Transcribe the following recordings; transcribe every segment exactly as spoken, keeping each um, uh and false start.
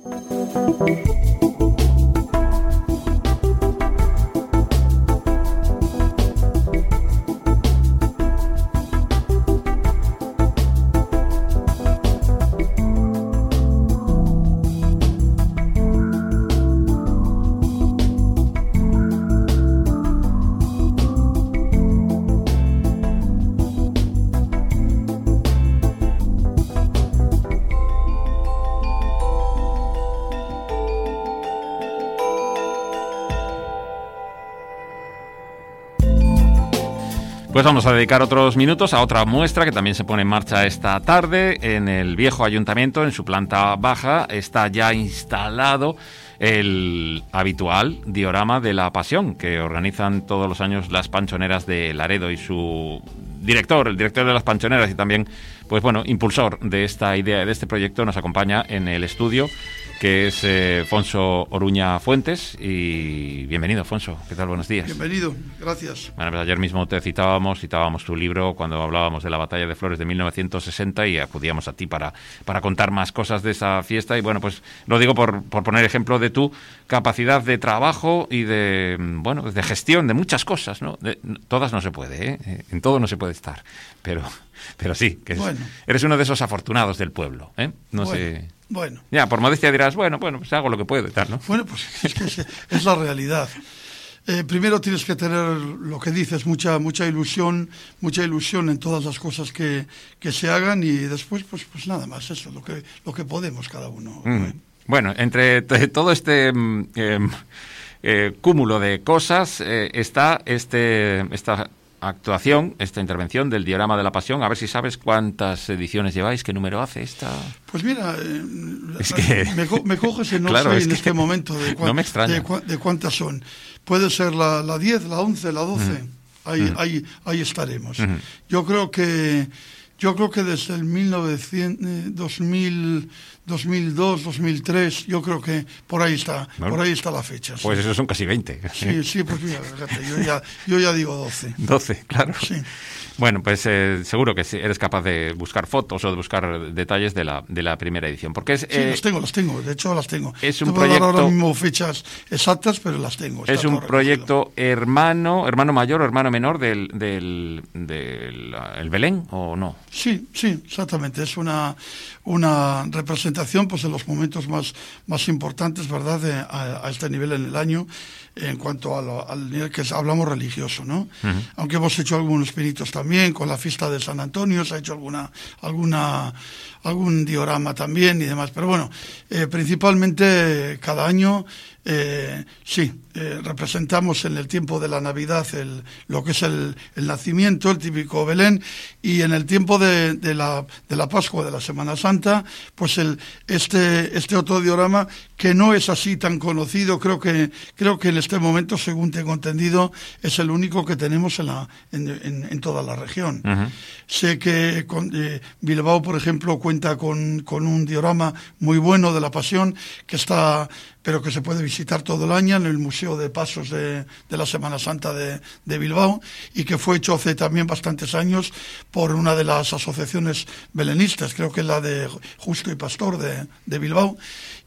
Pues vamos a dedicar otros minutos a otra muestra que también se pone en marcha esta tarde. En el viejo ayuntamiento, en su planta baja, está ya instalado el habitual diorama de la Pasión que organizan todos los años las Panchoneras de Laredo, y su director, el director de las Panchoneras y también, pues bueno, impulsor de esta idea, de este proyecto, nos acompaña en el estudio, que es eh, Fonso Oruña Fuentes. Y bienvenido, Fonso. ¿Qué tal? Buenos días. Bienvenido, gracias. Bueno, pues ayer mismo te citábamos, citábamos tu libro cuando hablábamos de la Batalla de Flores de mil novecientos sesenta y acudíamos a ti para, para contar más cosas de esa fiesta. Y bueno, pues lo digo por, por poner ejemplo de tu capacidad de trabajo y de, bueno, de gestión de muchas cosas, ¿no? De, todas no se puede, ¿eh? En todo no se puede estar, pero, pero sí, que bueno. es, eres uno de esos afortunados del pueblo, ¿eh? No bueno. sé... Bueno. Ya, por modestia dirás, bueno, bueno, pues hago lo que puedo y tal, ¿no? Bueno, pues es que es, es la realidad. Eh, primero tienes que tener lo que dices, mucha mucha ilusión, mucha ilusión en todas las cosas que, que se hagan, y después, pues pues nada más, eso, lo que lo que podemos cada uno. Mm. Bueno, entre t- todo este eh, eh, cúmulo de cosas eh, está este esta actuación, esta intervención del diorama de la Pasión. A ver si sabes cuántas ediciones lleváis, qué número hace esta... Pues mira, eh, es que... me, co- me coges en no claro, sé es en que este momento de, cua- no me extraña. de, cua- de cuántas son. Puede ser la, la diez, la once, la doce. Mm. Ahí, mm. ahí, ahí estaremos. Mm. Yo creo que yo creo que desde el mil novecientos, dos mil, dos mil dos, dos mil tres, yo creo que por ahí está, bueno, por ahí está la fecha. Pues sí. Eso son casi veinte. Sí, sí, pues mira, fíjate, yo ya, yo ya digo doce. doce, claro. Sí. Bueno, pues eh, seguro que sí, eres capaz de buscar fotos o de buscar detalles de la de la primera edición, porque es... Sí, eh, las tengo, las tengo, de hecho las tengo. Es un Te puedo proyecto... dar ahora mismo fechas exactas, pero las tengo. Es un proyecto hermano, hermano mayor o hermano menor del, del, del el Belén, ¿o no? Sí, sí, exactamente. Es una, una representación, pues, de los momentos más, más importantes, ¿verdad?, de, a, a este nivel en el año, en cuanto a lo, al nivel que hablamos religioso, ¿no? Uh-huh. Aunque hemos hecho algunos pinitos también, con la fiesta de San Antonio, se ha hecho alguna, alguna, algún diorama también y demás. Pero bueno, eh, principalmente cada año, eh, sí, eh, representamos en el tiempo de la Navidad el, lo que es el, el nacimiento, el típico Belén, y en el tiempo de, de, la, de la Pascua, de la Semana Santa, pues el, este, este otro diorama, que no es así tan conocido, creo que, creo que en este momento, según tengo entendido, es el único que tenemos en, la, en, en, en toda la región. Uh-huh. Sé que con, eh, Bilbao, por ejemplo, cuenta con, con un diorama muy bueno de la Pasión, que está, pero que se puede visitar todo el año en el Museo de Pasos de, de la Semana Santa de, de Bilbao, y que fue hecho hace también bastantes años por una de las asociaciones belenistas, creo que es la de Justo y Pastor de, de Bilbao.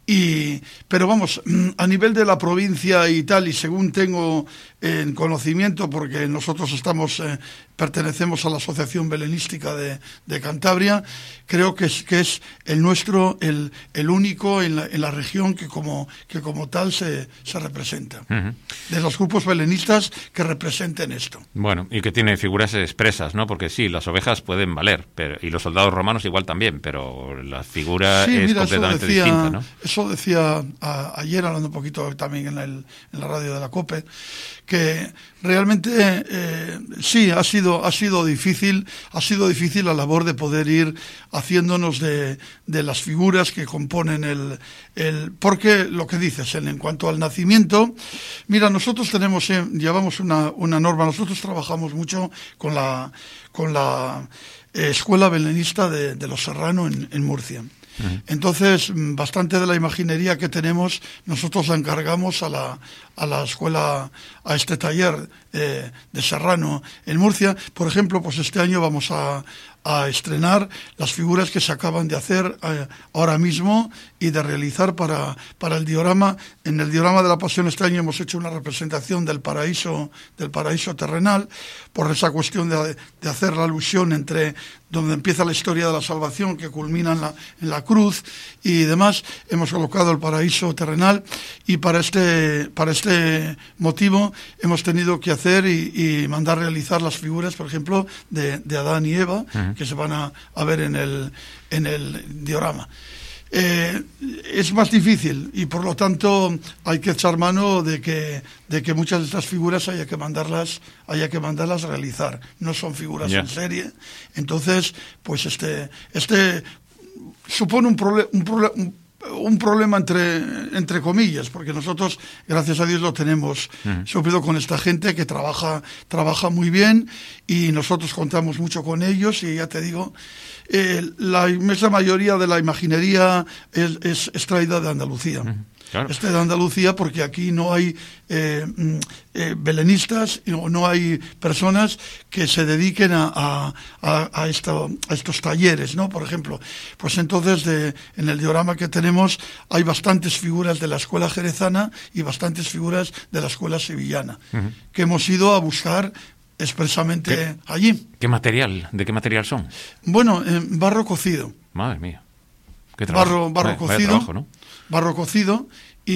Y, pero vamos, a nivel de la provincia y tal, y según tengo en conocimiento, porque nosotros estamos, eh, pertenecemos a la Asociación Belenística de, de Cantabria, creo que es, que es el nuestro, el, el único en la, en la región que como, que como tal se, se representa. Uh-huh. De los grupos belenistas que representen esto. Bueno, y que tiene figuras expresas, ¿no? Porque sí, las ovejas pueden valer, pero, y los soldados romanos igual también, pero la figura sí, es mira, completamente decía, distinta, ¿no? Eso decía a, ayer, hablando un poquito también en, el, en la radio de la COPE, que realmente eh, sí, ha sido, ha sido difícil, ha sido difícil la labor de poder ir haciéndonos de, de las figuras que componen el, el, porque lo que dices, en, en cuanto al nacimiento, mira, nosotros tenemos, eh, llevamos una, una norma, nosotros trabajamos mucho con la, con la eh, Escuela Belenista de, de los Serrano en, en Murcia. Entonces, bastante de la imaginería que tenemos, nosotros la encargamos a la, a la escuela, a este taller eh, de Serrano en Murcia. Por ejemplo, pues este año vamos a, a estrenar las figuras que se acaban de hacer eh, ahora mismo y de realizar para, para el diorama. En el diorama de la Pasión este año hemos hecho una representación del paraíso, del paraíso terrenal, por esa cuestión de, de hacer la alusión entre donde empieza la historia de la salvación, que culmina en la, en la cruz y demás. Hemos colocado el paraíso terrenal, y para este, para este motivo hemos tenido que hacer y, y mandar realizar las figuras, por ejemplo, de, de Adán y Eva, uh-huh. que se van a, a ver en el, en el diorama. Eh, es más difícil, y por lo tanto hay que echar mano de que, de que muchas de estas figuras haya que mandarlas, haya que mandarlas a realizar. No son figuras yeah. en serie. Entonces, pues este, este supone un, proble- un, proble- un, un problema entre, entre comillas, porque nosotros, gracias a Dios, lo tenemos uh-huh. suplido con esta gente que trabaja, trabaja muy bien, y nosotros contamos mucho con ellos, y ya te digo, Eh, la inmensa mayoría de la imaginería es, es extraída de Andalucía. Uh-huh. Claro. Este de Andalucía, porque aquí no hay eh, eh, belenistas, no, no hay personas que se dediquen a, a, a, a, esto, a estos talleres, ¿no? Por ejemplo, pues entonces de, en el diorama que tenemos hay bastantes figuras de la escuela jerezana y bastantes figuras de la escuela sevillana, uh-huh. que hemos ido a buscar expresamente ¿Qué, allí. ¿Qué material? ¿De qué material son? Bueno, eh, barro cocido. Madre mía. ¿Qué barro barro vaya, cocido. Vaya trabajo, ¿no? Barro cocido.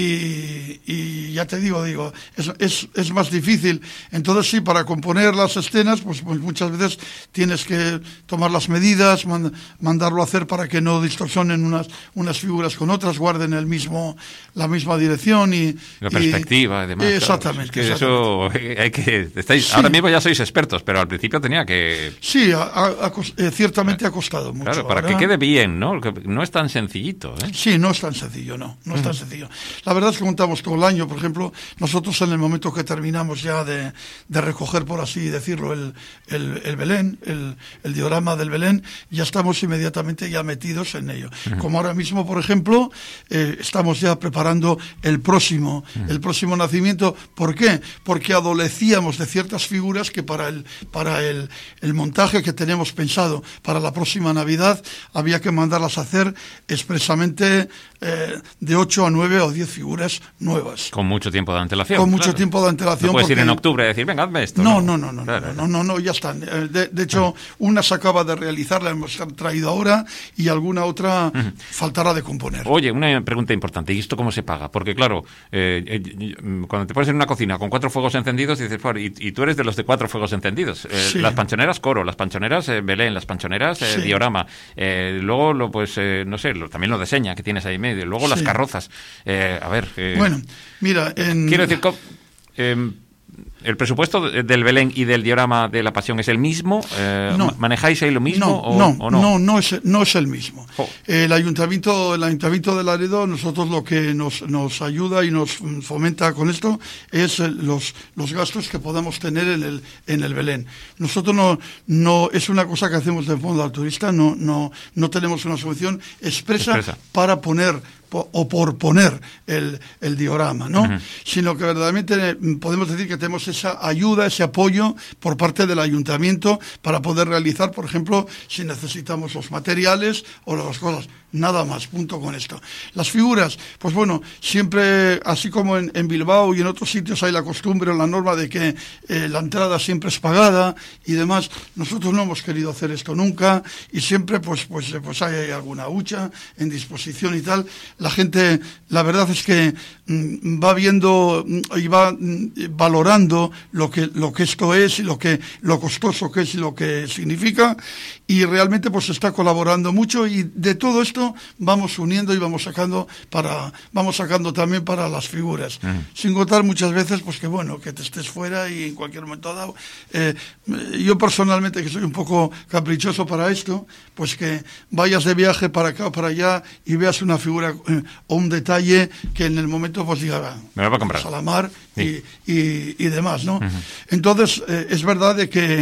Y, y ya te digo, digo, es, es, es más difícil. Entonces sí, para componer las escenas, pues, pues muchas veces tienes que tomar las medidas, mand, mandarlo a hacer para que no distorsionen unas, unas figuras con otras, guarden el mismo, la misma dirección y... La perspectiva y demás. Exactamente. Claro. Es que exactamente. eso hay que... Estáis, sí. Ahora mismo ya sois expertos, pero al principio tenía que... Sí, a, a, a, eh, ciertamente ha costado mucho. Claro, para ahora, que quede bien, ¿no? No es tan sencillito, ¿eh? Sí, no es tan sencillo, no, no es tan sencillo. La verdad es que contamos todo el año. Por ejemplo, nosotros en el momento que terminamos ya de, de recoger, por así decirlo, el, el, el Belén, el, el diorama del Belén, ya estamos inmediatamente ya metidos en ello. Uh-huh. Como ahora mismo, por ejemplo, eh, estamos ya preparando el próximo, uh-huh. el próximo nacimiento. ¿Por qué? Porque adolecíamos de ciertas figuras que para el, para el, el montaje que tenemos pensado para la próxima Navidad había que mandarlas a hacer expresamente eh, de ocho a nueve o diez figuras nuevas. Con mucho tiempo de antelación. Con mucho claro. tiempo de antelación. No puedes porque... ir en octubre y decir, venga, hazme esto. No, no, no, no, claro. no, no, no, no, ya están. De, de hecho, ah. una se acaba de realizar, la hemos traído ahora, y alguna otra uh-huh. faltará de componer. Oye, una pregunta importante, ¿y esto cómo se paga? Porque claro, eh, eh, cuando te pones en una cocina con cuatro fuegos encendidos, dices, y, y tú eres de los de cuatro fuegos encendidos. Eh, sí. Las panchoneras coro, las panchoneras eh, Belén, las panchoneras eh, sí. diorama. Eh, luego, lo, pues, eh, no sé, lo, también lo de seña que tienes ahí medio. Luego sí. las carrozas. Eh, a ver... Eh, bueno, mira... En... Quiero decir, eh, ¿el presupuesto del Belén y del diorama de la Pasión es el mismo? Eh, no. ¿Manejáis ahí lo mismo no, o, no, o no? No, no es, no es el mismo. Oh. El Ayuntamiento, el Ayuntamiento de Laredo, nosotros lo que nos, nos ayuda y nos fomenta con esto es los, los gastos que podamos tener en el, en el Belén. Nosotros no, no es una cosa que hacemos de fondo al turista, no, no, no tenemos una solución expresa, expresa. para poner o por poner el, el diorama, ¿no? Uh-huh. Sino que verdaderamente podemos decir que tenemos esa ayuda, ese apoyo por parte del ayuntamiento para poder realizar, por ejemplo, si necesitamos los materiales o las cosas. Nada más, punto con esto. Las figuras, pues bueno, siempre, así como en, en Bilbao y en otros sitios hay la costumbre o la norma de que eh, la entrada siempre es pagada y demás, nosotros no hemos querido hacer esto nunca y siempre pues, pues, pues hay, hay alguna hucha en disposición y tal. La gente, la verdad es que mm, va viendo y va mm, valorando lo que, lo que esto es y lo, que, lo costoso que es y lo que significa, y realmente pues está colaborando mucho, y de todo esto vamos uniendo y vamos sacando para vamos sacando también para las figuras, uh-huh. sin contar muchas veces pues que bueno, que te estés fuera y en cualquier momento dado, eh, yo personalmente, que soy un poco caprichoso para esto, pues que vayas de viaje para acá o para allá y veas una figura eh, o un detalle que en el momento pues diga, me lo voy a comprar a la mar, sí. y, y, y demás, ¿no? Uh-huh. Entonces eh, es verdad de que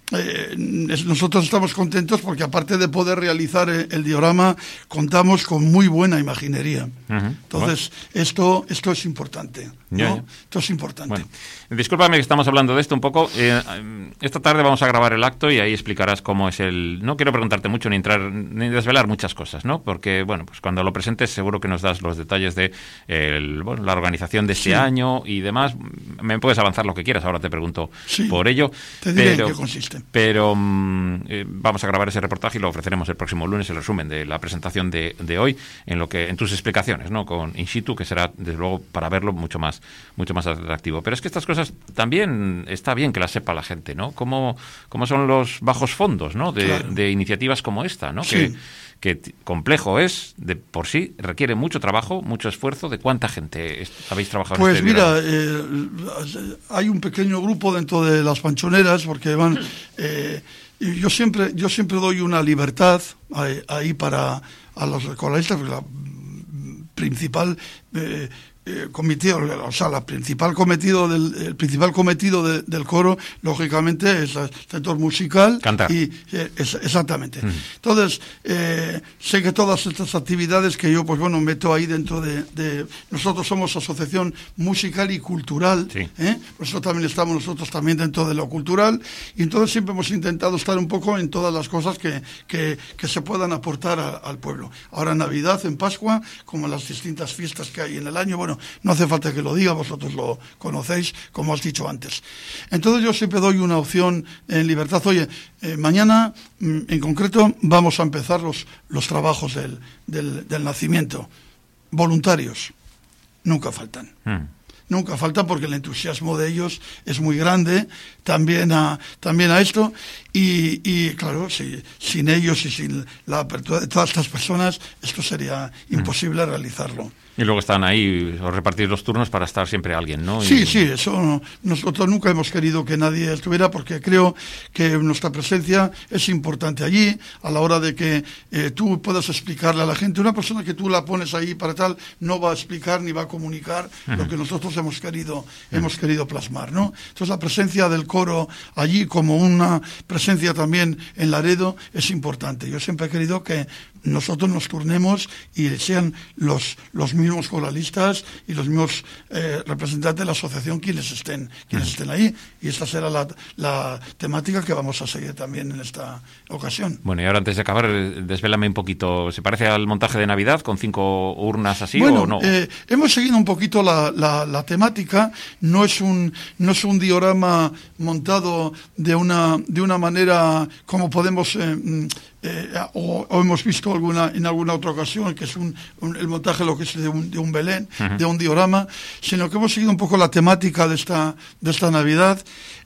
eh, nosotros estamos contentos porque aparte de poder realizar el diorama, contamos con muy buena imaginería. Uh-huh. Entonces, bueno. esto, esto es importante, ¿no? Ya, ya. Esto es importante. Bueno, discúlpame que estamos hablando de esto un poco. Eh, esta tarde vamos a grabar el acto y ahí explicarás cómo es el... No quiero preguntarte mucho ni entrar ni desvelar muchas cosas, ¿no? Porque, bueno, pues cuando lo presentes seguro que nos das los detalles de el, bueno, la organización de este sí. año y demás. Me puedes avanzar lo que quieras, ahora te pregunto sí. por ello. Te diré pero, en qué consiste. Pero eh, vamos a grabar ese reportaje y lo ofreceremos el próximo lunes, el resumen de la presentación de, de hoy, en lo que en tus explicaciones, ¿no? Con in situ, que será, desde luego, para verlo mucho más, mucho más atractivo. Pero es que estas cosas también está bien que las sepa la gente, ¿no? Cómo, cómo son los bajos fondos, ¿no? De, claro. de iniciativas como esta, ¿no? Sí. Que, que complejo es, de por sí, requiere mucho trabajo, mucho esfuerzo. ¿De cuánta gente habéis trabajado pues en este mira, eh, hay un pequeño grupo dentro de las panchoneras, porque van... Eh, yo siempre yo siempre doy una libertad ahí, ahí para a los colaboradores, porque la principal... Eh, Eh, cometido, o sea, la principal cometido del, el principal cometido de, del coro, lógicamente, es el sector musical. Cantar. Y, eh, es, exactamente. Mm. Entonces, eh, sé que todas estas actividades que yo, pues bueno, meto ahí dentro de... de nosotros somos asociación musical y cultural, sí. ¿eh? Por eso también estamos nosotros también dentro de lo cultural, y entonces siempre hemos intentado estar un poco en todas las cosas que, que, que se puedan aportar a, al pueblo. Ahora en Navidad, en Pascua, como en las distintas fiestas que hay en el año, bueno, no hace falta que lo diga, vosotros lo conocéis, como has dicho antes. Entonces yo siempre doy una opción en libertad. Oye, eh, mañana, en concreto, vamos a empezar los, los trabajos del, del, del nacimiento. Voluntarios, nunca faltan. Mm. Nunca falta porque el entusiasmo de ellos es muy grande también a, también a esto y, y claro, si, sin ellos y sin la apertura de todas estas personas, esto sería imposible mm. realizarlo. Y luego están ahí, os repartís los turnos para estar siempre alguien, ¿no? Y... Sí, sí, eso nosotros nunca hemos querido que nadie estuviera porque creo que nuestra presencia es importante allí a la hora de que eh, tú puedas explicarle a la gente. Una persona que tú la pones ahí para tal no va a explicar ni va a comunicar uh-huh. lo que nosotros hemos querido, uh-huh. hemos querido plasmar, ¿no? Entonces la presencia del coro allí como una presencia también en Laredo es importante. Yo siempre he querido que nosotros nos turnemos y sean los, los mismos coralistas y los mismos eh, representantes de la asociación quienes estén quienes uh-huh. estén ahí, y esta será la, la temática que vamos a seguir también en esta ocasión. Bueno, y ahora antes de acabar, desvélame un poquito, ¿se parece al montaje de Navidad con cinco urnas así bueno, o no? Eh, hemos seguido un poquito la, la, la temática, no es un no es un diorama montado de una de una manera como podemos eh, Eh, o, o hemos visto alguna en alguna otra ocasión que es un, un, el montaje lo que es de un, de un Belén, uh-huh. de un diorama, sino que hemos seguido un poco la temática de esta de esta Navidad.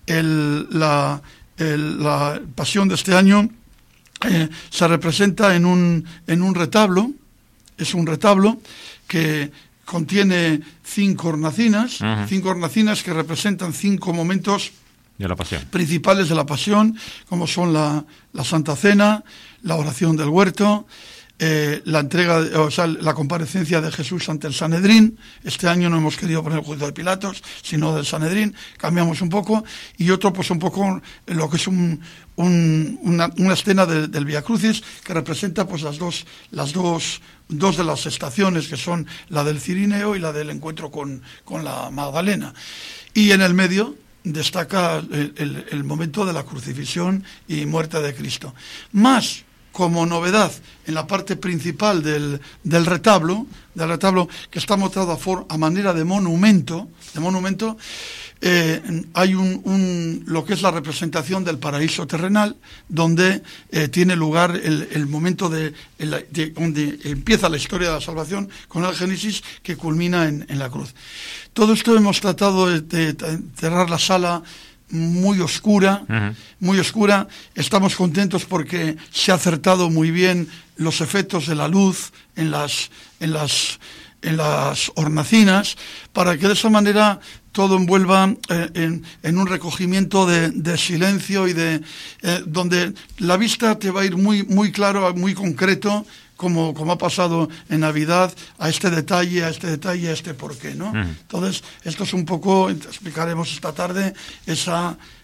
El, la, el, la pasión de este año eh, se representa en un en un retablo, es un retablo que contiene cinco hornacinas, uh-huh. cinco hornacinas que representan cinco momentos de la pasión. principales de la pasión, como son la, la Santa Cena, la oración del huerto, eh, la entrega, o sea, la comparecencia de Jesús ante el Sanedrín. Este año no hemos querido poner el juicio de Pilatos, sino del Sanedrín, cambiamos un poco, y otro pues un poco lo que es un, un, una, una escena de, del Vía Crucis, que representa pues las dos, las dos, dos de las estaciones, que son la del Cirineo y la del encuentro con, con la Magdalena. Y en el medio destaca el, el, el momento de la crucifixión y muerte de Cristo. Más, como novedad, en la parte principal del, del retablo, del retablo que está montado a, for, a manera de monumento, de monumento, eh, hay un, un, lo que es la representación del paraíso terrenal, donde eh, tiene lugar el, el momento de, el, de donde empieza la historia de la salvación con el Génesis, que culmina en, en la cruz. Todo esto hemos tratado de, de, de cerrar la sala muy oscura, uh-huh. muy oscura. Estamos contentos porque se ha acertado muy bien los efectos de la luz en las, en las, en las hornacinas, para que de esa manera todo envuelva eh, en, en un recogimiento de, de silencio y de eh, donde la vista te va a ir muy, muy claro, muy concreto, como, como ha pasado en Navidad, a este detalle, a este detalle, a este porqué, ¿no? Uh-huh. Entonces, esto es un poco, explicaremos esta tarde, esa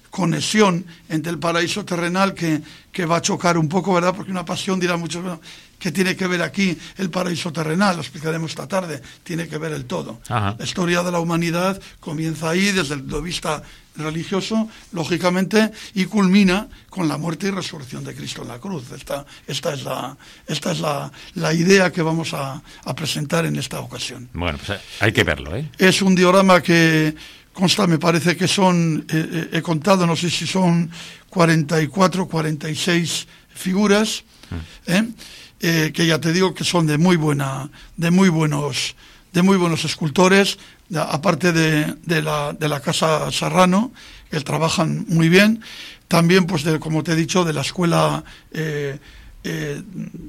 conexión entre el paraíso terrenal que, que va a chocar un poco, ¿verdad? Porque una pasión dirá muchos, bueno, ¿qué tiene que ver aquí el paraíso terrenal? Lo explicaremos esta tarde. Tiene que ver el todo. Ajá. La historia de la humanidad comienza ahí desde el punto de vista religioso, lógicamente, y culmina con la muerte y resurrección de Cristo en la cruz. Esta, esta es la, esta es la, la idea que vamos a, a presentar en esta ocasión. Bueno, pues hay que verlo, ¿eh? Es un diorama que consta, me parece que son, eh, he contado, no sé si son cuarenta y cuatro, cuarenta y seis figuras, ¿eh? Eh, que ya te digo que son de muy buena, de muy buenos, de muy buenos escultores, de, aparte de, de, la, de la Casa Serrano, que trabajan muy bien, también, pues, de, como te he dicho, de la escuela eh, eh,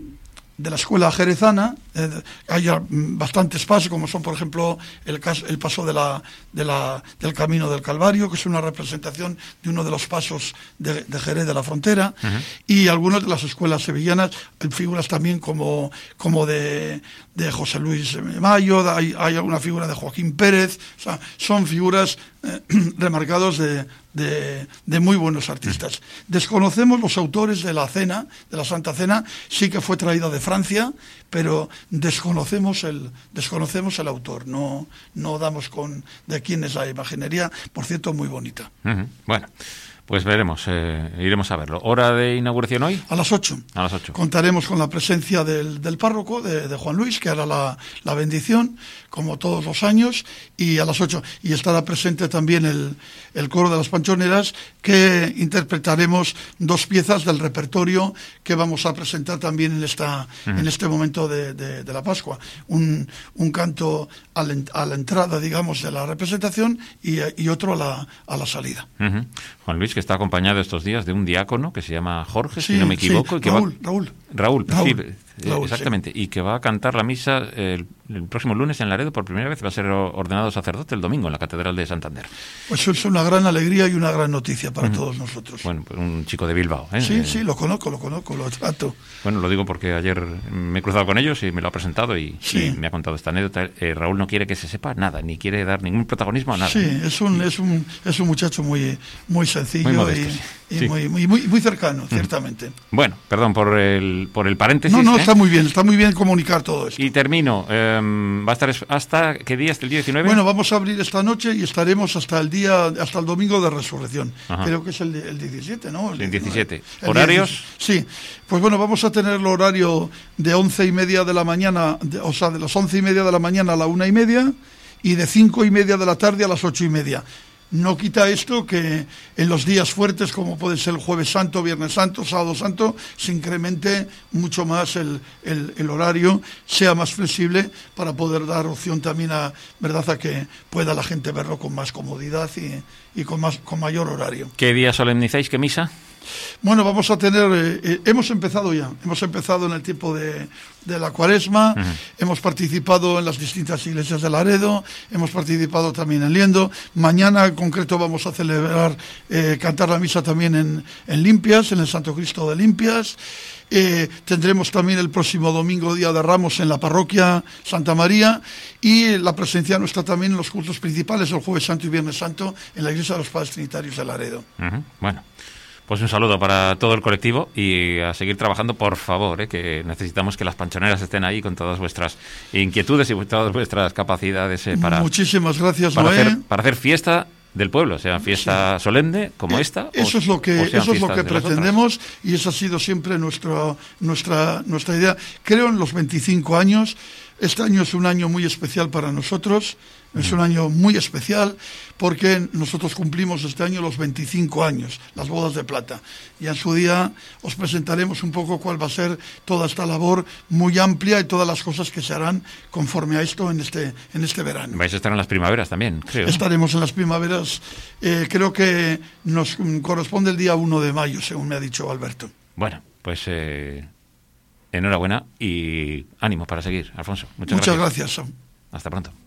de la escuela jerezana. Eh, hay bastantes pasos, como son, por ejemplo, el, caso, el paso de la, de la, del Camino del Calvario, que es una representación de uno de los pasos de, de Jerez de la Frontera, uh-huh. y algunas de las escuelas sevillanas, figuras también como, como de, de José Luis Mayo, hay, hay una figura de Joaquín Pérez, o sea, son figuras eh, remarcados de, de, de muy buenos artistas. Uh-huh. Desconocemos los autores de la cena, de la Santa Cena, sí que fue traída de Francia, pero desconocemos el desconocemos el autor, no no damos con de quién es la imaginería, por cierto, muy bonita. Uh-huh. Bueno, pues veremos, eh, iremos a verlo. ¿Hora de inauguración hoy? A las ocho. A las ocho. Contaremos con la presencia del, del párroco, de, de Juan Luis, que hará la, la bendición, como todos los años, y a las ocho. Y estará presente también el, el coro de las Panchoneras, que interpretaremos dos piezas del repertorio que vamos a presentar también en esta uh-huh. en este momento de, de, de la Pascua. Un, un canto a la, a la entrada, digamos, de la representación y, y otro a la, a la salida. Uh-huh. Juan Luis, que está acompañado estos días de un diácono que se llama Jorge, sí, si no me equivoco. Sí. Y que Raúl, va... Raúl. Raúl, Raúl, sí, Raúl, exactamente. Sí. Y que va a cantar la misa el, el próximo lunes en Laredo por primera vez. Va a ser ordenado sacerdote el domingo en la Catedral de Santander. Pues es una gran alegría y una gran noticia para uh-huh. todos nosotros. Bueno, pues un chico de Bilbao, ¿eh? Sí, sí, lo conozco, lo conozco, lo trato. Bueno, lo digo porque ayer me he cruzado con ellos y me lo ha presentado y, sí. y me ha contado esta anécdota. Eh, Raúl no quiere que se sepa nada, ni quiere dar ningún protagonismo a nada. Sí, es un, es un, es un muchacho muy, muy sencillo muy modesto, y, sí. y Sí. Muy, muy, muy, muy cercano, ciertamente. Bueno, perdón por el, por el paréntesis. No, no, ¿eh? está muy bien, está muy bien comunicar todo esto. Y termino. Eh, ¿Va a estar hasta qué día? ¿Hasta el día diecinueve? Bueno, vamos a abrir esta noche y estaremos hasta el día, hasta el domingo de Resurrección. Ajá. Creo que es el, el diecisiete, ¿no? El, el diecisiete. El ¿Horarios? diecisiete. Sí, pues bueno, vamos a tener el horario de once y media de la mañana, de, o sea, de las once y media de la mañana a la una y media y de cinco y media de la tarde a las ocho y media. No quita esto que en los días fuertes, como puede ser el Jueves Santo, Viernes Santo, Sábado Santo, se incremente mucho más el, el, el horario, sea más flexible para poder dar opción también a, ¿verdad?, a que pueda la gente verlo con más comodidad y, y con, más, con mayor horario. ¿Qué día solemnizáis? ¿Qué misa? Bueno, vamos a tener, eh, eh, hemos empezado ya, hemos empezado en el tiempo de, de la Cuaresma, uh-huh. hemos participado en las distintas iglesias de Laredo, hemos participado también en Liendo. Mañana en concreto vamos a celebrar, eh, cantar la misa también en, en Limpias, en el Santo Cristo de Limpias. Eh, tendremos también el próximo domingo, Día de Ramos, en la parroquia Santa María, y la presencia nuestra también en los cultos principales, el Jueves Santo y Viernes Santo, en la iglesia de los Padres Trinitarios de Laredo. Uh-huh. Bueno. Pues un saludo para todo el colectivo y a seguir trabajando, por favor, ¿eh? Que necesitamos que las panchoneras estén ahí con todas vuestras inquietudes y todas vuestras capacidades eh, para... Muchísimas gracias, para Noé. hacer, para hacer fiesta del pueblo, sea fiesta sí. solemne como eh, esta. Eso o, es lo que, eso es lo que pretendemos y esa ha sido siempre nuestro, nuestra, nuestra idea. Creo en los veinticinco años. Este año es un año muy especial para nosotros, es un año muy especial porque nosotros cumplimos este año los veinticinco años, las bodas de plata. Y en su día os presentaremos un poco cuál va a ser toda esta labor muy amplia y todas las cosas que se harán conforme a esto en este, en este verano. Vais a estar en las primaveras también, creo. Estaremos en las primaveras, eh, creo que nos corresponde el día uno de mayo, según me ha dicho Alberto. Bueno, pues... Eh... Enhorabuena y ánimo para seguir, Alfonso. Muchas, Muchas gracias. gracias. Hasta pronto.